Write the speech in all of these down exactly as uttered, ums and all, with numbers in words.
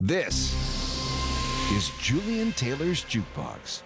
This is Julian Taylor's Jukebox.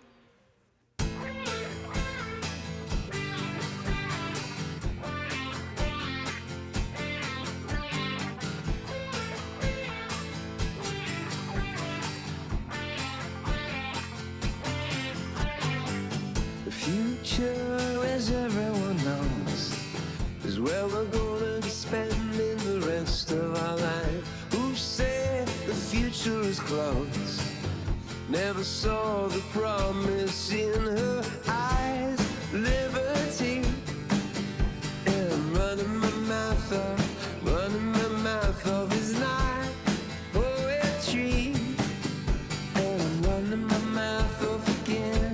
The future, as everyone knows, is where we're gonna be spending the rest of our life. Who said the future is close? Never saw the promise in her eyes. Liberty, and I'm running my mouth off, running my mouth off is not poetry, and I'm running my mouth off again.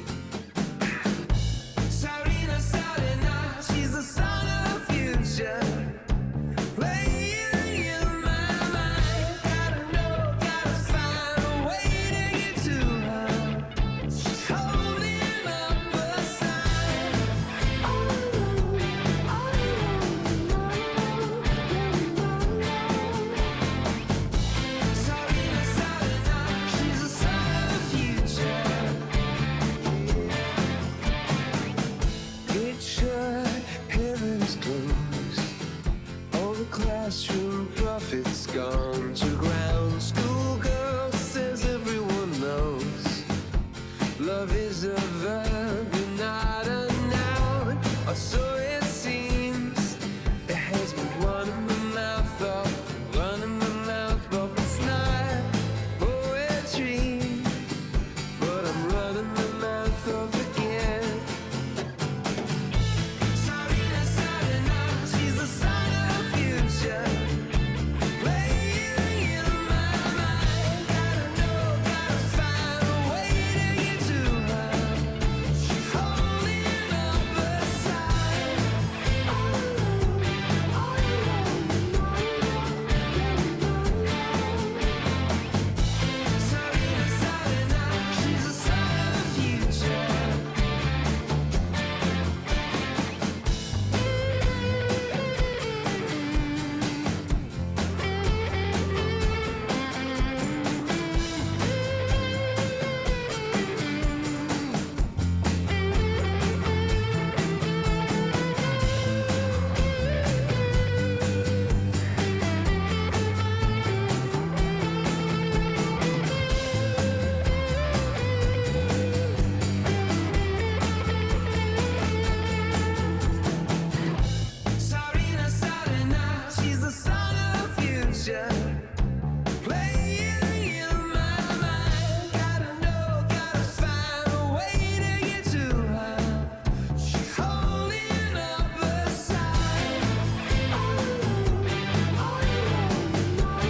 Sarina, Sarina, she's the son of the future. Playing in my mind, gotta know, gotta find a way to get to her. She's holding up a sign. All alone, all alone, all alone. Sarina, Sarina, she's the son of the future. Get shut, heaven is closed. All the classroom prophets gone to ground. Schoolgirl says everyone knows love is a verb and not a noun. Or so it seems. It has me running my mouth off, running my mouth off. It's not poetry, but I'm running my mouth off again. Sarina, Sarina, she's the son of the future. Playing in my mind, gotta know, gotta find a way to get to her. She's holding up a sign. All alone, all alone, all alone. Sarina, Sarina, she's the son of the future. Sarina, Sarina, she's the son of the future. Playing in my mind, gotta know, gotta find a way to get to her. She's holding up a sign. All alone, all alone, all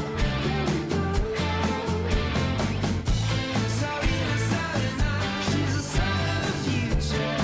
alone. Sarina, Sarina, she's the son of the future.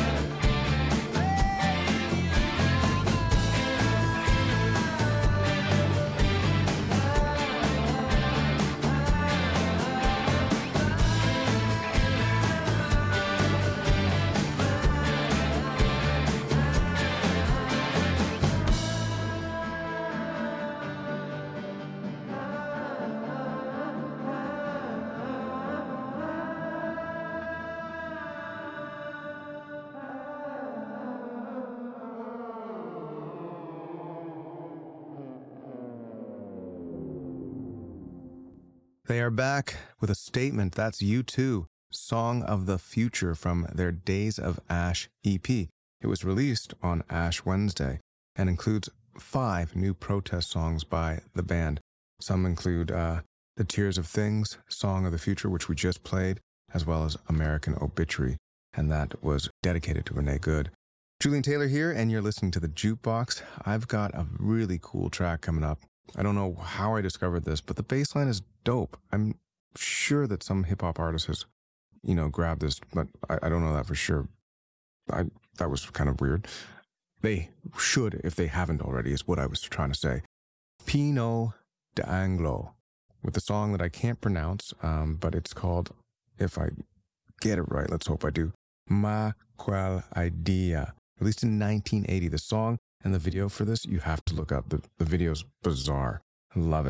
They are back with a statement. That's U two, Song of the Future from their Days of Ash E P. It was released on Ash Wednesday and includes five new protest songs by the band. Some include uh, The Tears of Things, Song of the Future, which we just played, as well as American Obituary, and that was dedicated to Renee Good. Julian Taylor here, and you're listening to The Jukebox. I've got a really cool track coming up. I don't know how I discovered this, but the bass line is dope. I'm sure that some hip-hop artist has, you know, grabbed this, but I, I don't know that for sure. I That was kind of weird. They should, if they haven't already, is what I was trying to say. Pino D'Angelo, with a song that I can't pronounce, um, but it's called, if I get it right, let's hope I do, Ma Qual Idea. Released in nineteen eighty. The song and the video for this, you have to look up. The, the video's bizarre. I love it.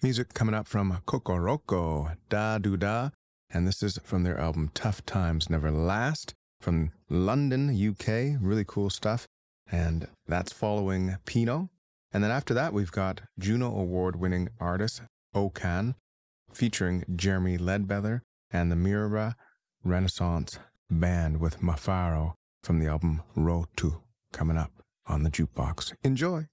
Music coming up from Kokoroko, Da Do Da, and this is from their album Tough Times Never Last, from London, U K. Really cool stuff. And that's following Pino. And then after that, we've got Juno Award-winning artist Okan, featuring Jeremy Ledbetter and the Mirror Renaissance Band with Mafaro from the album Rotu, coming up on the Jukebox. Enjoy!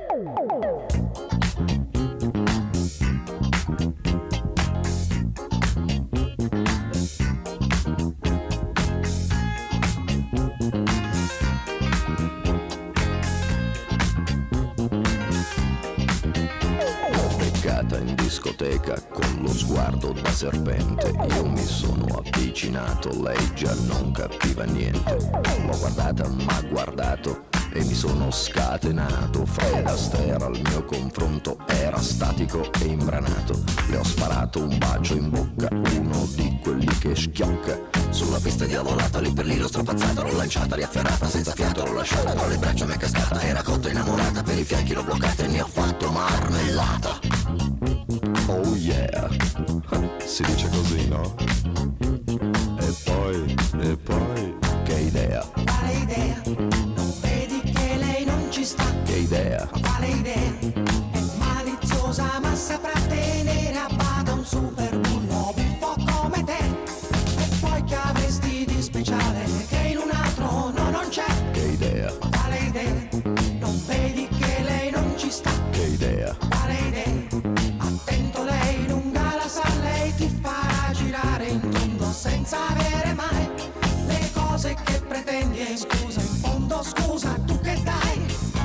In discoteca con lo sguardo da serpente, io mi sono avvicinato, lei già non capiva niente. L'ho guardata, m'ha guardato e mi sono scatenato. Fred Astaire al mio confronto era statico e imbranato. Le ho sparato un bacio in bocca, uno di quelli che schiocca. Sulla pista diavolata, lì per lì l'ho strapazzata, l'ho lanciata, riafferrata, senza fiato l'ho lasciata, tra le braccia mi è cascata, era cotta innamorata, per i fianchi l'ho bloccata e ne ho fatto marmellata. Oh yeah, si dice così, no? E poi, e poi, che idea? Quale idea? Non vedi che lei non ci sta? Che idea? Quale idea? È maliziosa ma saprà tenere a bada un super bullo buffo come te. E poi che avresti di speciale che in un altro no non c'è? Che idea? Quale idea? Non vedi che lei non ci sta? Che idea? Quale idea? Attento, lei lunga la sa, lei ti farà girare in tondo senza avere mai le cose che pretendi. E scusa, in fondo scusa, tu che dai?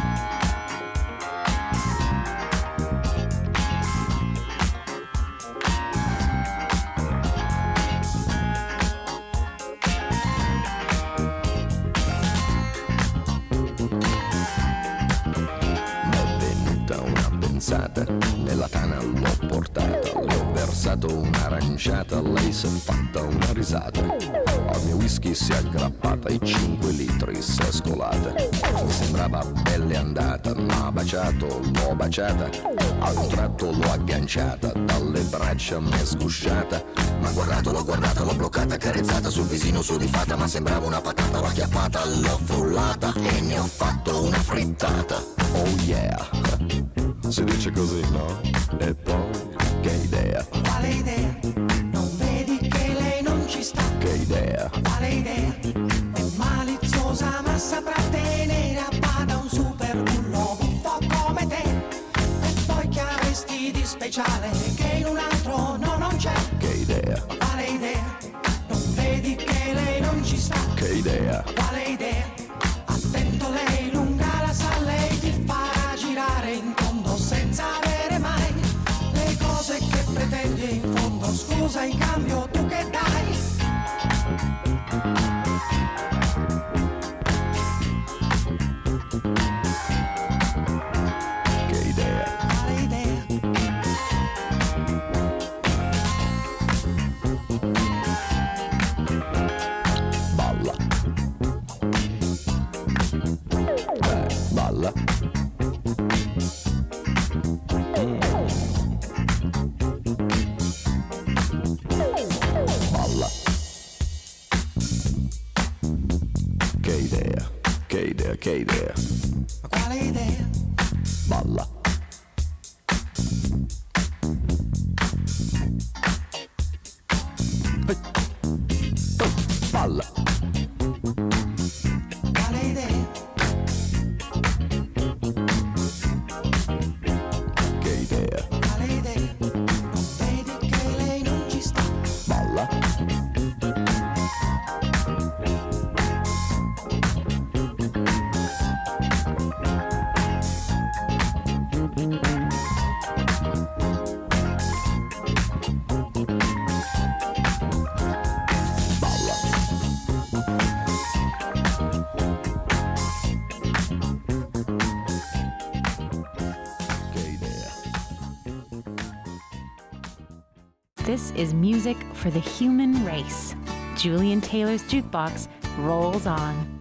Nella tana l'ho portata, le ho versato un'aranciata, lei si è fatta una risata. Al mio whisky si è aggrappata e cinque litri si è scolata. Mi sembrava belle andata, m'ha baciato, l'ho baciata. A un tratto l'ho agganciata, dalle braccia m'è sgusciata. M'ha guardato, l'ho guardata, l'ho bloccata, carezzata sul visino sudifata. Ma sembrava una patata, l'ho acchiappata, l'ho frullata e ne ho fatto una frittata. Oh yeah! Si dice così, no? E poi, che idea? Quale idea? Non vedi che lei non ci sta? Che idea? Quale idea? È maliziosa ma saprà tenere a bada un super bullo buffo come te. E poi che avresti di speciale che in un altro no non c'è? Che idea? Quale idea? Non vedi che lei non ci sta? Che idea? Quale idea? Attento, lei lunga la sa, lei ti farà girare in tondo senza avere mai le cose che pretendi. In fondo scusa, in cambio tu che dai? Che idea? Quale idea? Balla. Eh, balla. Mm. Balla. Che idea, che idea, che idea. Quale idea? Balla. Balla. Quale idea? Che idea. Quale idea? Non vedi che lei non ci sta? Balla. This is music for the human race. Julian Taylor's Jukebox rolls on.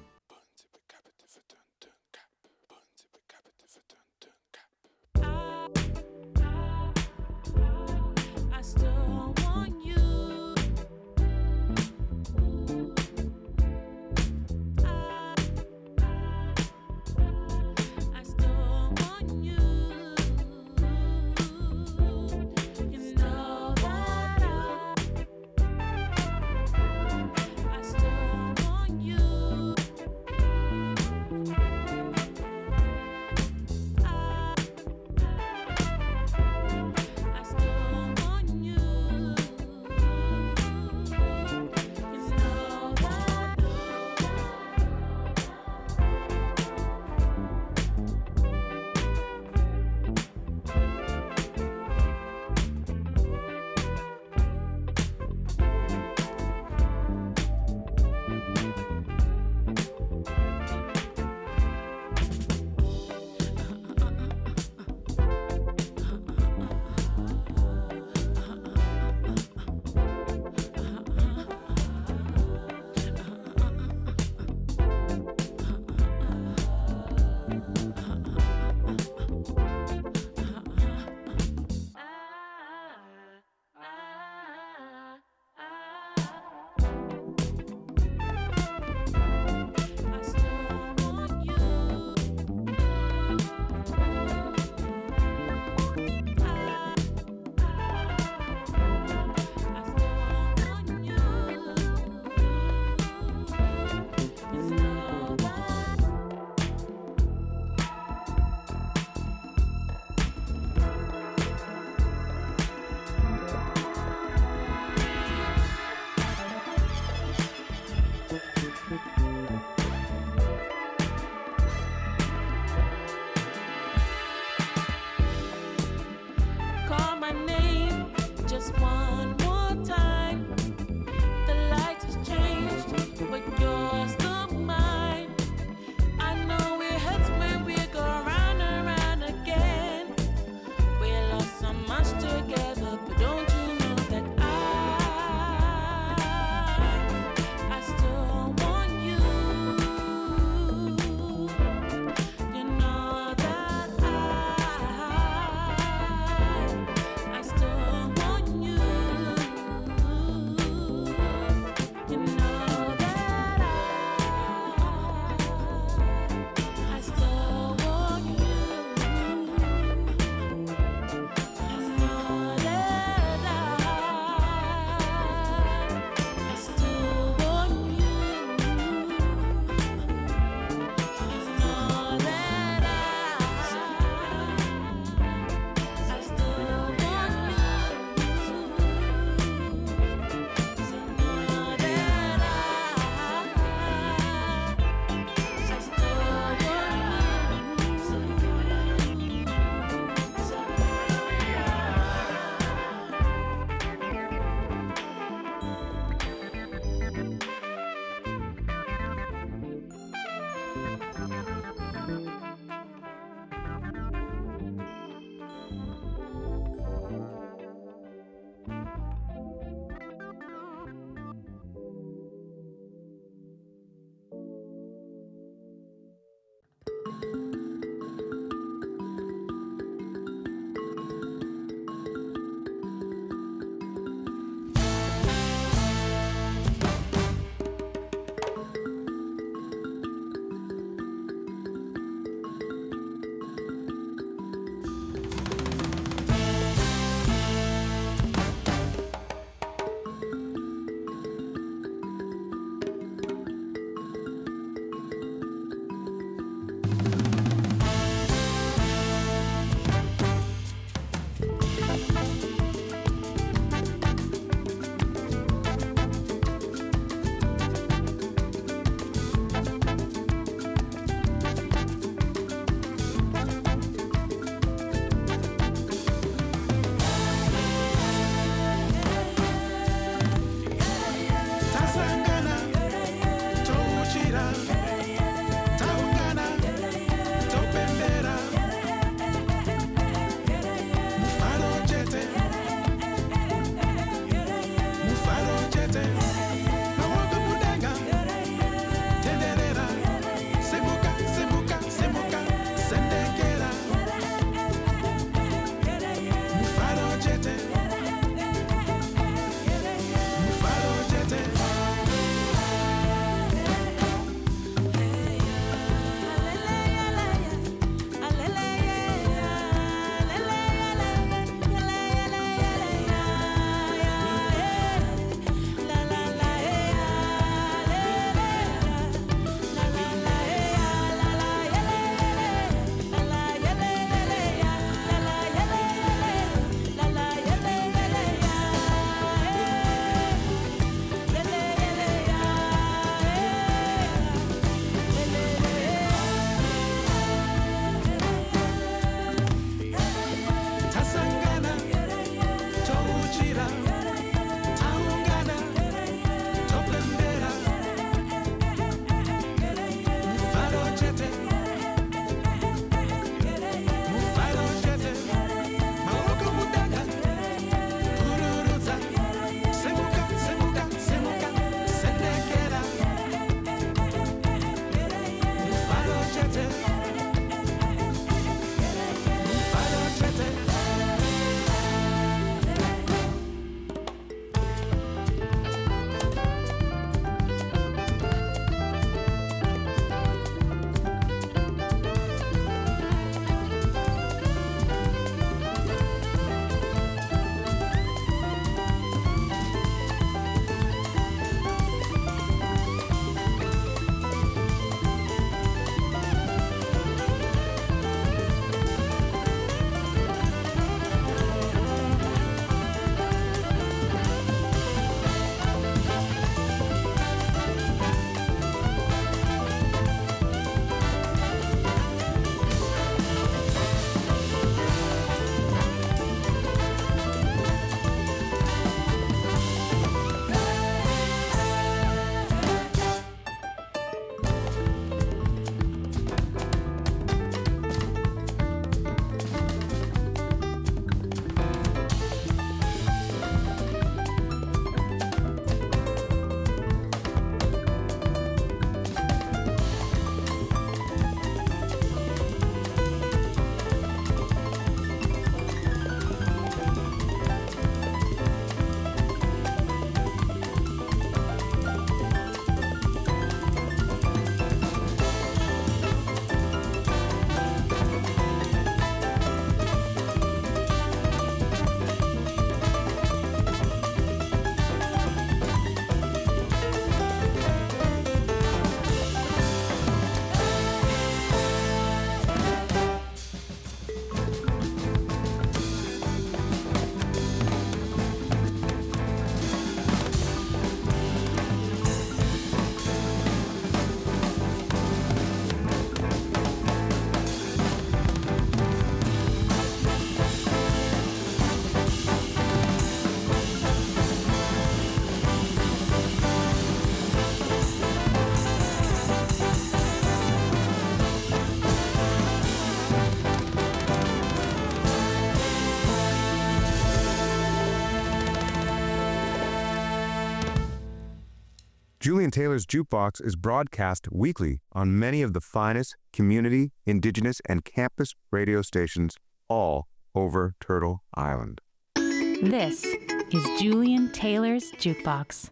Julian Taylor's Jukebox is broadcast weekly on many of the finest community, indigenous, and campus radio stations all over Turtle Island. This is Julian Taylor's Jukebox.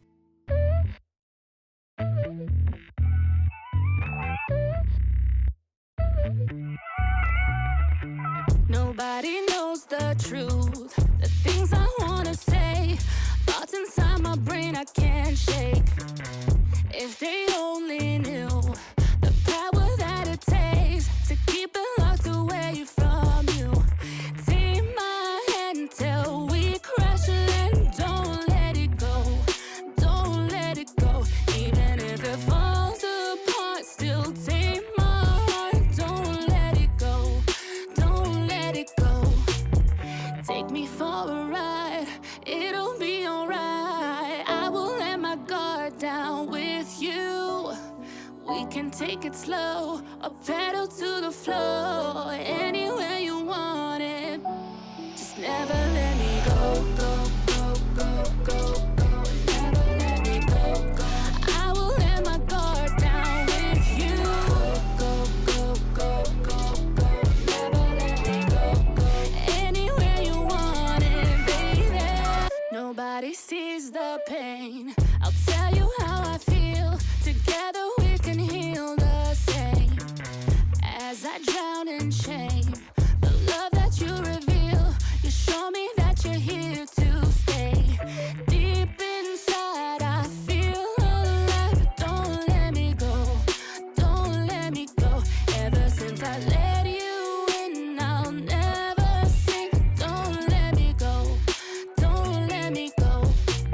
Nobody knows the truth, the things I wanna say, thoughts inside my brain I can't shake. If they only knew the power that it takes to keep it locked away from you. Take my hand till we crash and don't let it go, don't let it go. Even if it falls apart, still take my heart, don't let it go, don't let it go. Take me for a ride, it'll be alright. I will let my guard down with you. We can take it slow, a pedal to the floor, anywhere you want it. Just never let me go, go, go, go, go, go. Never let me go, go. I will let my guard down with you. Go, go, go, go, go. Never let me go, go. Anywhere you want it, baby. Nobody sees the pain. I'll tell you how I feel. Together we can heal the same. As I drown in shame, the love that you reveal, you show me that you're here to stay. Deep inside I feel alive. Don't let me go, don't let me go. Ever since I let you in, I'll never sink. Don't let me go, don't let me go.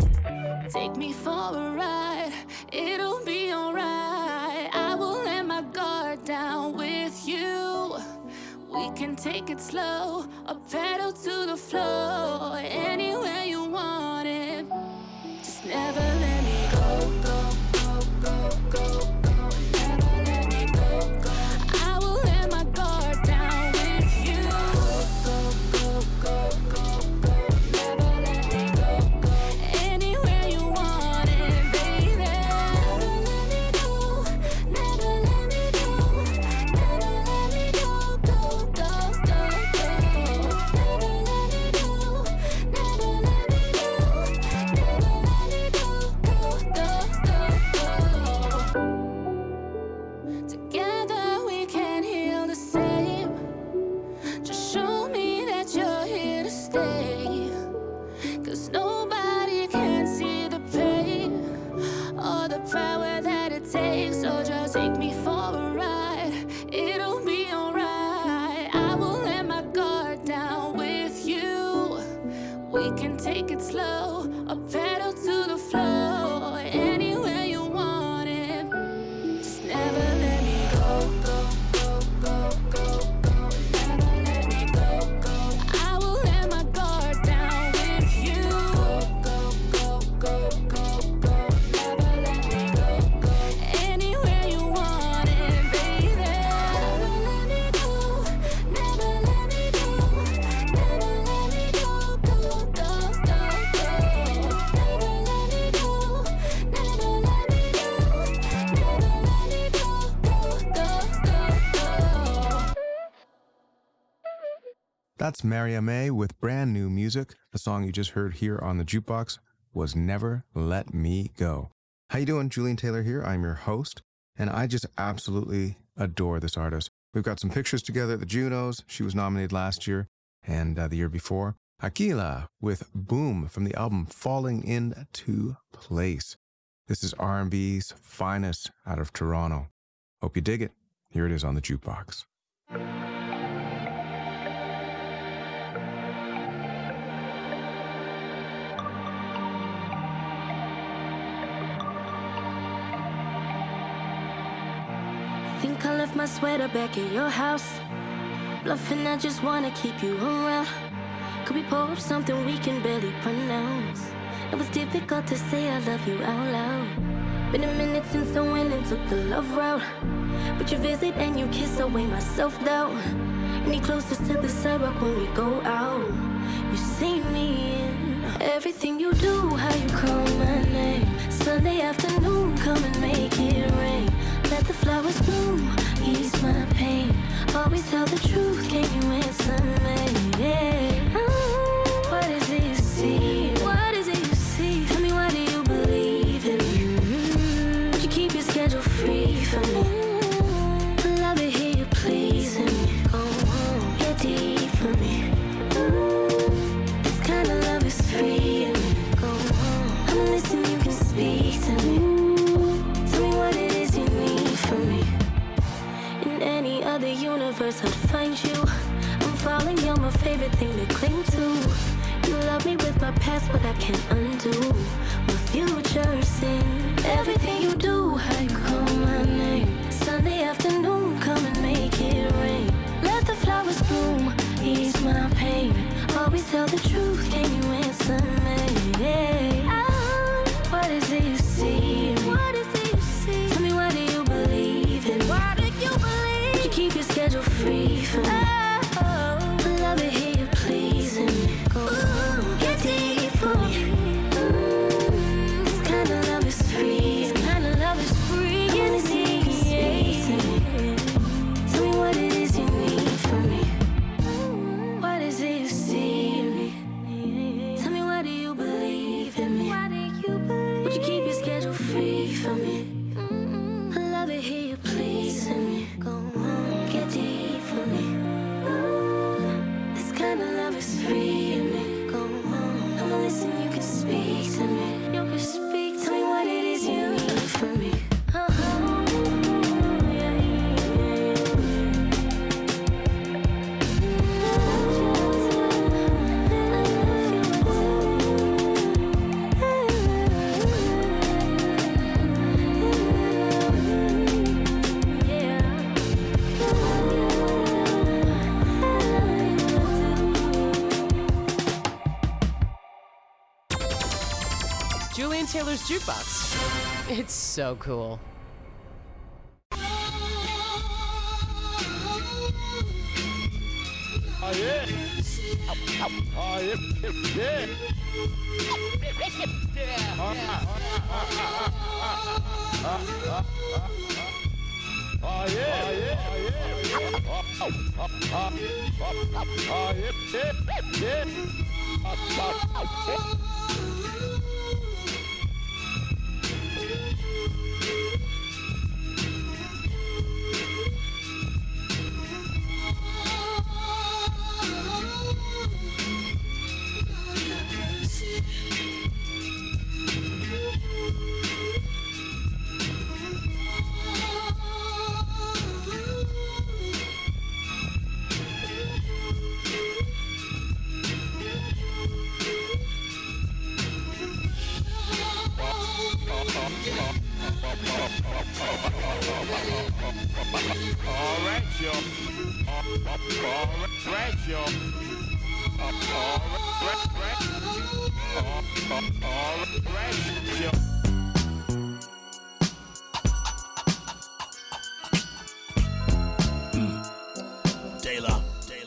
Take me for a ride, it'll be alright. I will let my guard down with you. We can take it slow, a pedal to the floor, anywhere you want it. Just never let me go, go, go, go, go, go. Never let me go, go. I will let my guard down with you. Go, go, go, go, go. Never let me go, go. Anywhere you want it, baby. Never let me go, never let me go, never let me go, go, go, go, go. Never let me go, never let me go, never let me go, go, go, go, go. Together we can heal the same. Just show me that you're here to stay. Cause nobody can see the pain or the power that it takes. So just take me for a ride, it'll be alright. I will let my guard down with you. We can take it slow, a pedal to the floor, anywhere you want it. Just never let me go, go, go, go, go, go. Never let me go, go. I will let my guard down with you. Go, go, go, go, go. Never let me go, go. Anywhere you want it, baby. Never let me go, never let me go, never let me go, go, go, go, go. Never let me go, never let me go, never let me go, go, go, go, go. That's Maria May with brand new music. The song you just heard here on the Jukebox was Never Let Me Go. How you doing? Julian Taylor here. I'm your host, and I just absolutely adore this artist. We've got some pictures together at the Junos. She was nominated last year and uh, the year before. Aquila with Boom from the album Falling Into Place. This is R and B's finest out of Toronto. Hope you dig it. Here it is on the Jukebox. Think I left my sweater back at your house. Bluffing, I just wanna keep you around. Could we pour up something we can barely pronounce? It was difficult to say I love you out loud. Been a minute since I went and took the love route. But you visit and you kiss away my self-doubt. Any closer to the sidewalk when we go out. You see me in everything you do, how you call my name. Sun Sunday afternoon, come and make it rain. Let the flowers bloom, ease my pain. Always tell the truth, can you answer me? Yeah. Oh, what is it you see? What is it you see? Tell me, why do you believe in me? Mm-hmm. Would you keep your schedule free for me? I love it, hear you pleasing me. Go on, get deep for me. Mm, this kind of love is free in me. Go on, I'm listening, you can speak to me. Tell me what it is you need from me. In any other universe, I'd find you. I'm falling, you're my favorite thing to cling to. You love me with my past, but I can't undo my future sin. Everything you do, how you call my name. Sunday afternoon, come and make it rain. Let the flowers bloom, ease my pain. Always tell the truth, can you answer me? Yeah. Oh, what is it you see? What is it you see? Tell me, why do you believe in me? Why do you believe? Would you keep your schedule free for me? Oh, I love it, hear you pleasing me. Go on, get deep for me. Mm, this kind of love is free. This kind of love is free. Get deep, speak to me. Tell me what it is you need from me. What is it you see in me? Tell me, why do you believe in me? Why do you believe? Would you keep your schedule free for me? I love it, hear you pleasing me. Go on, get deep for me. Ooh, this kind of love is free in me. Go on, I'ma listen, you can speak to me. You can speak, tell me what it is you need from me. Uh-huh. Yeah, Julian Taylor's Jukebox. It's so cool. Oh yeah. Oh yeah. Yeah. Oh yeah. Oh yeah. Oh yeah. Yeah. All right, yo. All right, yo. All right, right. All right, yo. Taylor.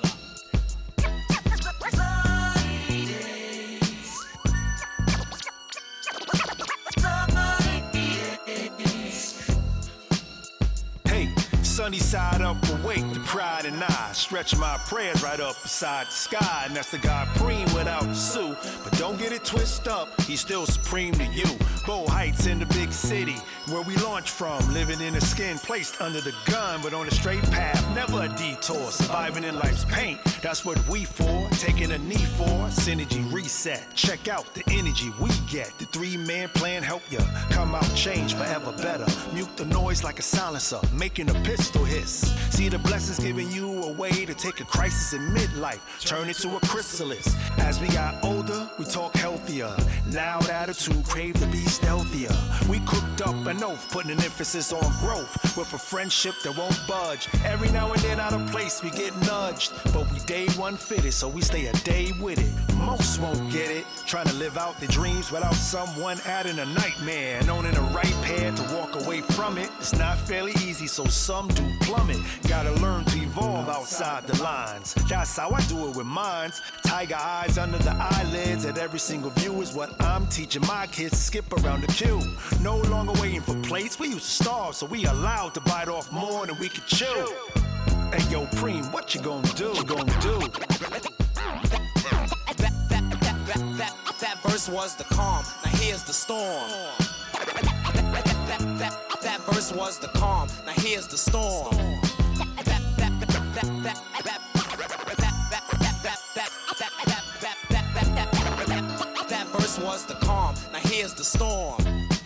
Sunny side up, awake to pride and I stretch my prayers right up beside the sky, and that's the God Preem without Sue. But don't get it twisted up, he's still supreme to you. Bow Heights in the big city, where we launch from, living in a skin placed under the gun, but on a straight path, never a detour. Surviving in life's paint, that's what we for. Taking a knee for synergy reset. Check out the energy we get. The three-man plan help ya come out change forever better. Mute the noise like a silencer, making a pistol hiss. See the blessings giving you a way to take a crisis in midlife, turn it to a chrysalis. As we got older, we talk healthier. Loud attitude, crave to be stealthier. We cooked up an oath, putting an emphasis on growth with a friendship that won't budge. Every now and then out of place we get nudged, but we day one fitted, so we stay a day with it. Most won't get it, trying to live out their dreams without someone adding a nightmare. And owning the right path to walk away from it, it's not fairly easy, so some do plummet. Gotta learn to evolve outside the lines. That's how I do it with mines. Tiger eyes under the eyelids at every single view is what I'm teaching my kids to skip around the queue. No longer waiting for plates, we used to starve, so we allowed to bite off more than we could chew. Hey yo, Preem, what you gonna do? What you gonna do? That, that, that, that, that, that verse was the calm, now here's the storm. That, that, that, that, that verse was the calm, now here's the storm. That, that, that, that, that, that, that verse was the calm, now here's the storm.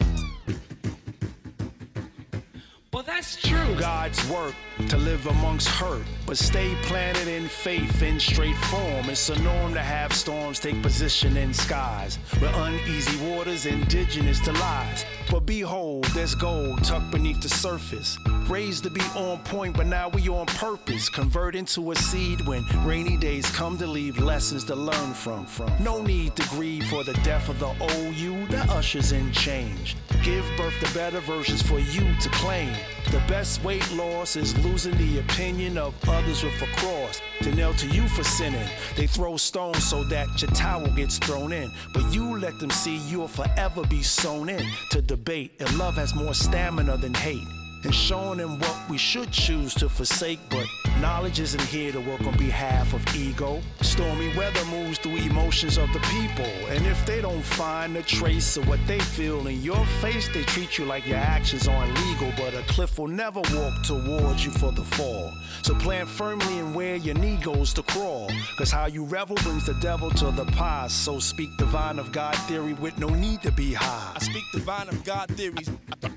Well, that's true. God's work to live amongst hurt, but stay planted in faith in straight form. It's a norm to have storms take position in skies, where uneasy waters indigenous to lies. But behold, there's gold tucked beneath the surface. Raised to be on point, but now we on purpose. Convert into a seed when rainy days come to leave lessons to learn from. from. No need to grieve for the death of the old you that ushers in change. Give birth to better versions for you to claim. The best weight loss is losing the opinion of others with a cross to nail to you for sinning. They throw stones so that your towel gets thrown in, but you let them see you'll forever be sown in to debate. And love has more stamina than hate, and showing them what we should choose to forsake. But knowledge isn't here to work on behalf of ego. Stormy weather moves through emotions of the people, and if they don't find a trace of what they feel in your face, they treat you like your actions aren't legal. But a cliff will never walk towards you for the fall, so plant firmly in where your knee goes to crawl, cause how you revel brings the devil to the past. So speak divine of God theory with no need to be high. I speak divine of God theories.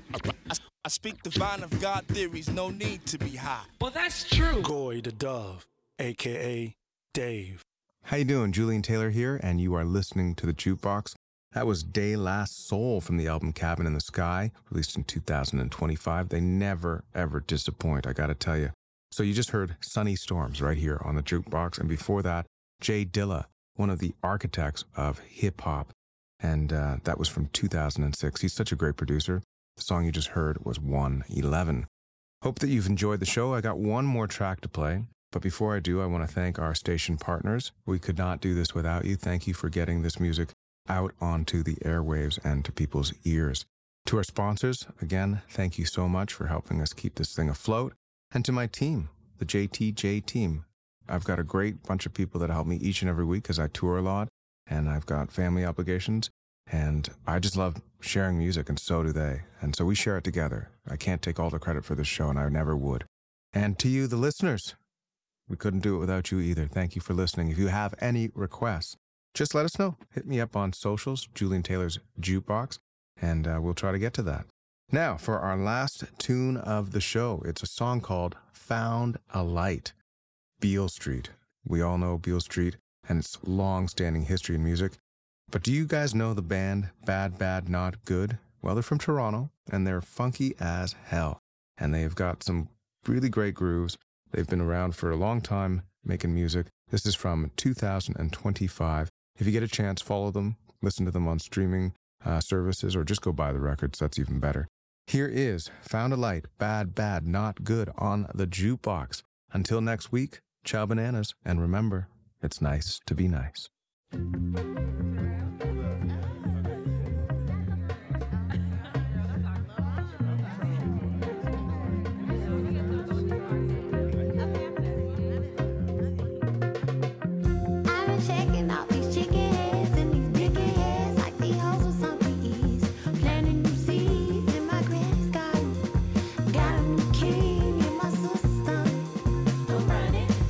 I speak divine of God theories, no need to be high. Well, that's true. Goy the Dove, a k a. Dave. How you doing? Julian Taylor here, and you are listening to The Jukebox. That was De La Soul from the album Cabin in the Sky, released in two thousand twenty-five. They never, ever disappoint, I gotta tell you. So you just heard Sunny Storms right here on The Jukebox, and before that, Jay Dilla, one of the architects of hip-hop, and uh, that was from two thousand six. He's such a great producer. The song you just heard was one eleven. Hope that you've enjoyed the show. I got one more track to play, but before I do, I want to thank our station partners. We could not do this without you. Thank you for getting this music out onto the airwaves and to people's ears. To our sponsors, again, thank you so much for helping us keep this thing afloat. And to my team, the J T J team. I've got a great bunch of people that help me each and every week because I tour a lot and I've got family obligations. And I just love sharing music, and so do they. And so we share it together. I can't take all the credit for this show, and I never would. And to you, the listeners, we couldn't do it without you either. Thank you for listening. If you have any requests, just let us know. Hit me up on socials, Julian Taylor's Jukebox, and uh, we'll try to get to that. Now, for our last tune of the show, it's a song called Found a Light, Beale Street. We all know Beale Street and its long-standing history in music. But do you guys know the band Bad Bad Not Good? Well, they're from Toronto, and they're funky as hell. And they've got some really great grooves. They've been around for a long time making music. This is from two thousand twenty-five. If you get a chance, follow them, listen to them on streaming uh, services, or just go buy the records. That's even better. Here is Found a Light, Bad Bad Not Good on the Jukebox. Until next week, ciao bananas, and remember, it's nice to be nice.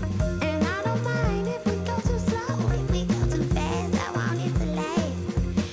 And I don't mind if we go too slow, if we go too fast, I want it to last.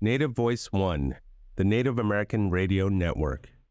Native Voice One, the Native American Radio Network.